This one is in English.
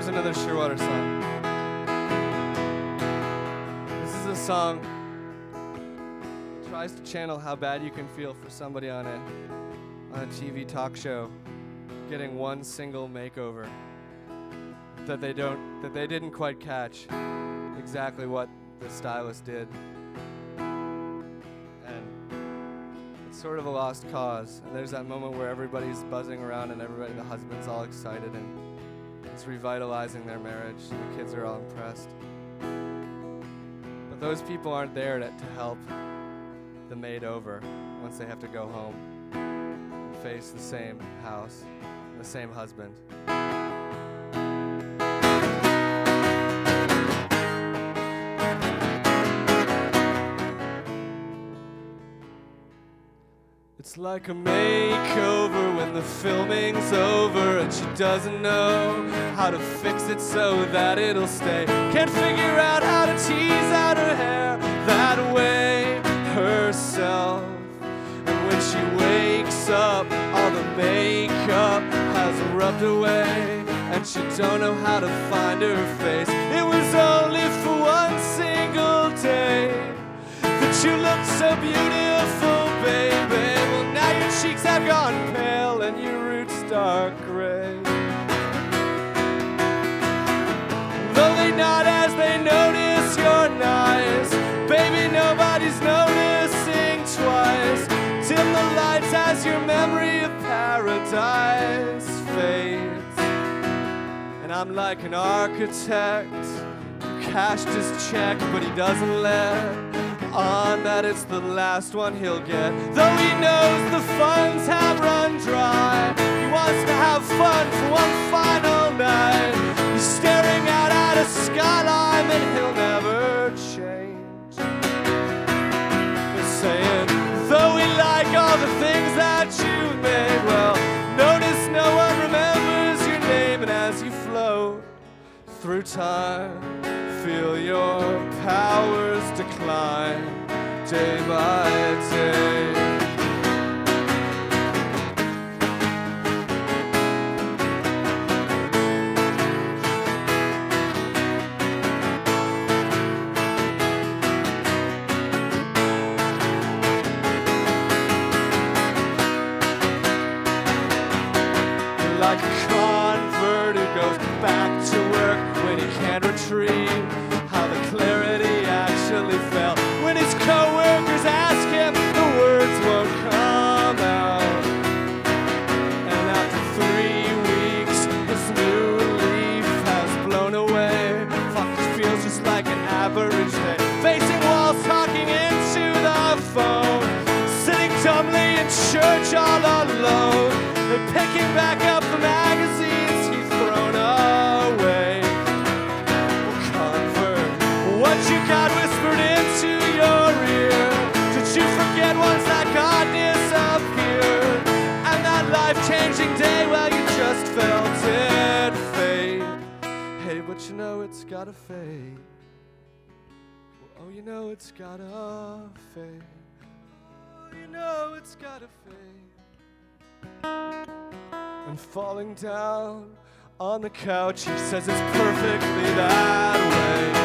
another Shearwater song. This is a song that tries to channel how bad you can feel for somebody on a TV talk show getting one single makeover that they didn't quite catch exactly what the stylist did. And it's sort of a lost cause. And there's that moment where everybody's buzzing around and the husband's all excited and it's revitalizing their marriage. The kids are all impressed. But those people aren't there to help the maid over once they have to go home and face the same house, the same husband. It's like a makeover when the filming's over and she doesn't know how to fix it so that it'll stay. Can't figure out how to tease out her hair that way herself. And when she wakes up, all the makeup has rubbed away and she don't know how to find her face. It was only for one single day that you looked so beautiful, baby. Now your cheeks have gone pale and your roots dark gray. Though they nod as they notice you're nice, baby, nobody's noticing twice. Dim the lights as your memory of paradise fades. And I'm like an architect who cashed his check, but he doesn't let on that it's the last one he'll get. Though he knows the funds have run dry, he wants to have fun for one final night. He's staring out at a skyline that he'll never change. They're saying, though we like all the things that you made, well, notice no one remembers your name. And as you float through time, feel your powers decline day by day. You're like a convert who goes back to work when he can't retrieve how the clarity actually felt. When his co-workers ask him, the words won't come out. And after 3 weeks, his new leaf has blown away. Fuck, this feels just like an average day. Facing walls, talking into the phone, sitting dumbly in church all alone, and picking back up the magazines he's thrown away. What you got whispered into your ear? Did you forget once that God disappeared? And that life-changing day, well, you just felt it fade. Hey, but you know it's gotta fade. Well, oh, you know it's gotta fade. Oh, you know it's gotta fade. And falling down on the couch, he says it's perfectly that way.